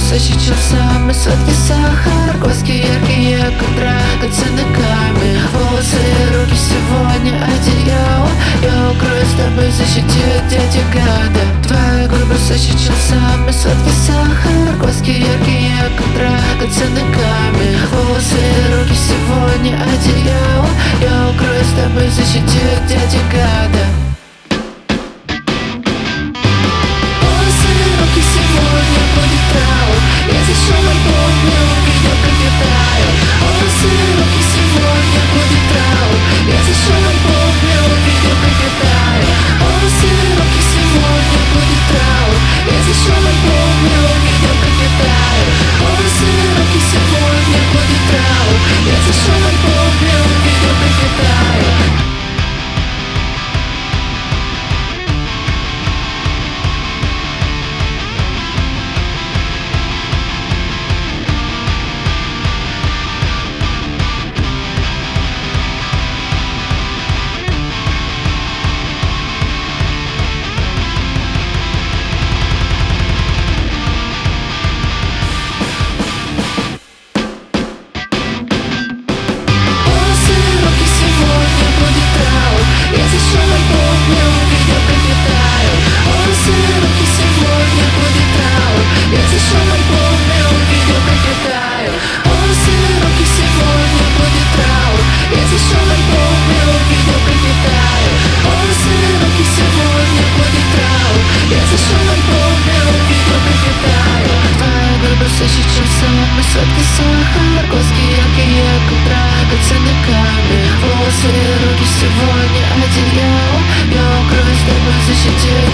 сейчас самый сладкий сахар. Глазки яркие, как драгоценный камень. Волосы и руки сегодня одеяло. Я укрою с тобой, защитит эти гады. Твои губы сейчас самый сладкий сахар. Глазки яркие, как драгоценный камень. Волосы и руки сегодня одеяло. Я укрою с тобой, защитит эти гады. Сегодня будет траур. Я зашел в альбом, не увидел, как я таю. Волосы и руки, сегодня будет траур. Я зашел в альбом, не увидел, как я таю. Волосы и руки, сегодня будет траур. Я зашел в альбом, не увидел, как я таю. Волосы и руки, сегодня будет траур. Я зашел в альбом, не увидел, как я таю. Сейчас самый сладкий сахар. Глазки яркие, как драгоценный камень. Волосы и руки сегодня одеяло. Я укрою с тобой, защитит